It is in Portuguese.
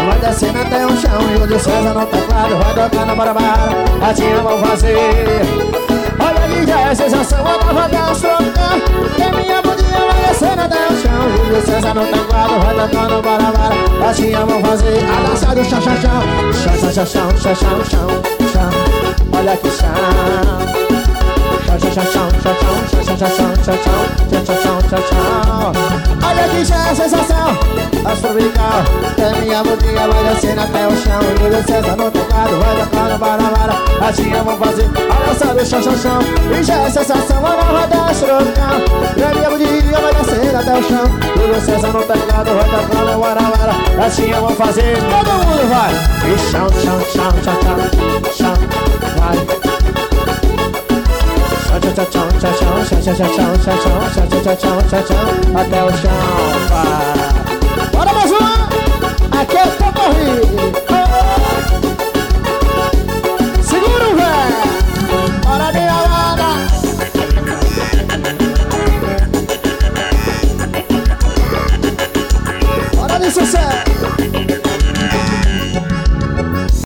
vai descendo até o chão. Júlio César no teclado, vai tocando barabara. Assim eu vou fazer. Olha que já é sensação, a nova gastronomia. Que minha bundinha vai descendo até o chão. Júlio César no teclado, vai tocando barabara. Assim eu vou fazer a dança do chão, chão, chão. Chão, chão, chão, chão, chão, chão, chão, chão. Olha que chão. Chão, chão, chão, chão, chão, chão, chão, chão, chão, chão, chão, chão, chão, chão. Olha que já é sensação astronomical. Que minha bundinha vai descendo até o chão. Júlio César no teclado, vai tocando barabara. Assim eu vou fazer a dança do chão, chão, chão. E já é sensação, a nova da astronomical. Que minha bundinha vai descendo até o chão. Júlio César no teclado, vai tocando barabara. Assim eu vou fazer, todo mundo vai. E chão, chão, chão, chão, chão, chão, vai. Até o chão, vai. Bora mais uma! Aqui é o